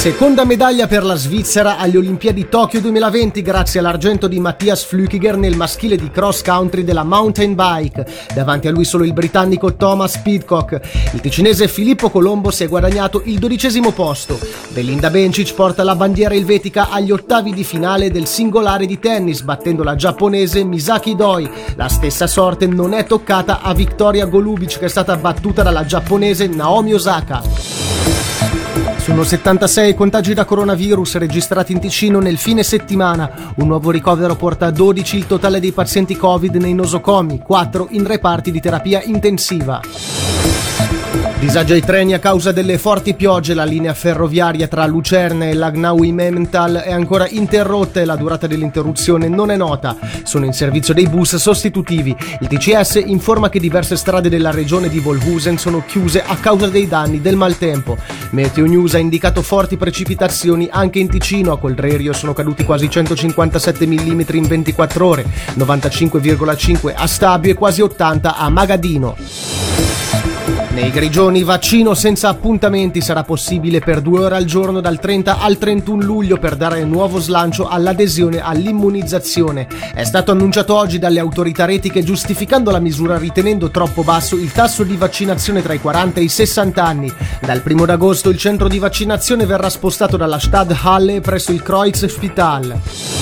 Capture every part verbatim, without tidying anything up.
Seconda medaglia per la Svizzera alle Olimpiadi Tokyo duemilaventi grazie all'argento di Matthias Flückiger nel maschile di cross country della mountain bike. Davanti a lui solo il britannico Thomas Pidcock. Il ticinese Filippo Colombo si è guadagnato il dodicesimo posto. Belinda Bencic porta la bandiera elvetica agli ottavi di finale del singolare di tennis, battendo la giapponese Misaki Doi. La stessa sorte non è toccata a Victoria Golubic, che è stata battuta dalla giapponese Naomi Osaka. Sono settantasei contagi da coronavirus registrati in Ticino nel fine settimana. Un nuovo ricovero porta a dodici il totale dei pazienti Covid nei nosocomi, quattro in reparti di terapia intensiva. Disagio ai treni a causa delle forti piogge. La linea ferroviaria tra Lucerna e Lagnaui Memmental è ancora interrotta e la durata dell'interruzione non è nota. Sono in servizio dei bus sostitutivi. Il T C S informa che diverse strade della regione di Volhusen sono chiuse a causa dei danni del maltempo. Meteo News ha indicato forti precipitazioni anche in Ticino. A Colrerio sono caduti quasi centocinquantasette millimetri in ventiquattro ore, novantacinque virgola cinque a Stabio e quasi ottanta a Magadino. Nei Grigioni, vaccino senza appuntamenti sarà possibile per due ore al giorno dal trenta al trentuno luglio per dare nuovo slancio all'adesione all'immunizzazione. È stato annunciato oggi dalle autorità etiche, giustificando la misura ritenendo troppo basso il tasso di vaccinazione tra i quaranta e i sessanta anni. Dal primo d'agosto il centro di vaccinazione verrà spostato dalla Stadthalle presso il Kreuzspital.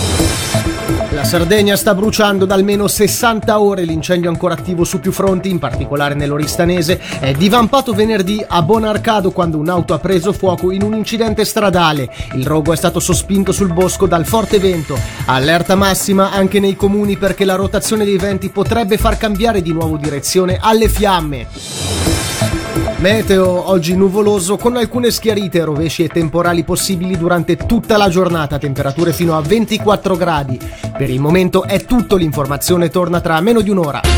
La Sardegna sta bruciando da almeno sessanta ore, l'incendio ancora attivo su più fronti, in particolare nell'Oristanese. È divampato venerdì a Bonarcado quando un'auto ha preso fuoco in un incidente stradale. Il rogo è stato sospinto sul bosco dal forte vento. Allerta massima anche nei comuni perché la rotazione dei venti potrebbe far cambiare di nuovo direzione alle fiamme. Meteo oggi nuvoloso con alcune schiarite, rovesci e temporali possibili durante tutta la giornata, temperature fino a ventiquattro gradi. Per il momento è tutto, l'informazione torna tra meno di un'ora.